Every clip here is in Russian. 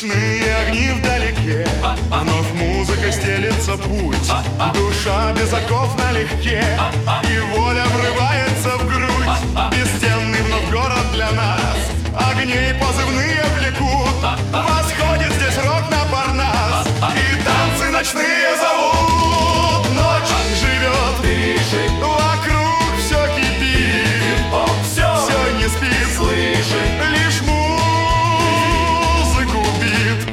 Ночные огни вдалеке, вновь музыка стелется путь. Душа без оков налегке, и воля врывается в грудь. Бесстенный вновь город для нас, огней позывные влекут. Восходит здесь рок на Парнас, и танцы ночные зовут. Ночь живет, дышит, вокруг все кипит, все не спит, слышит лишь музыку бит.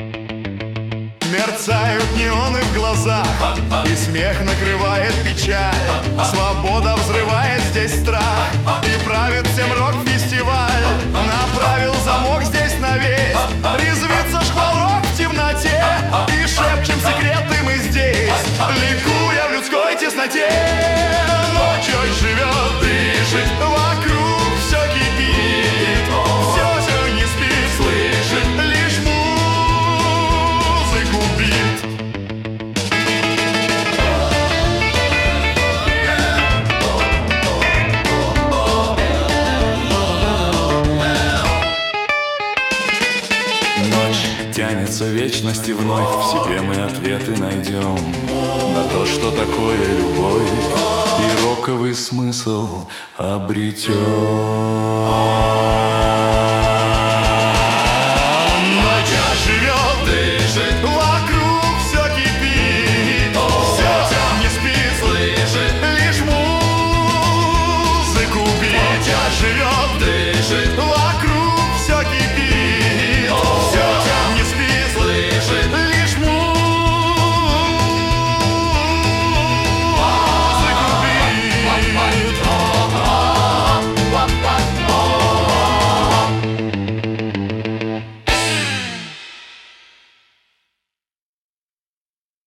Мерцают неоны в глазах, и смех накрывает печаль. Свобода взрывает здесь страх, и правит всем рок-фестиваль. Направил замок здесь навесь, резвится шквал рок в темноте, и шепчем секреты мы здесь, ликуя в людской тесноте. Ночью живет, дышит, вокруг все кипит, все не спит, слышит лишь музыку бит. Тянется вечность, и вновь в себе мы ответы найдем на то, что такое любовь, и роковый смысл обретем.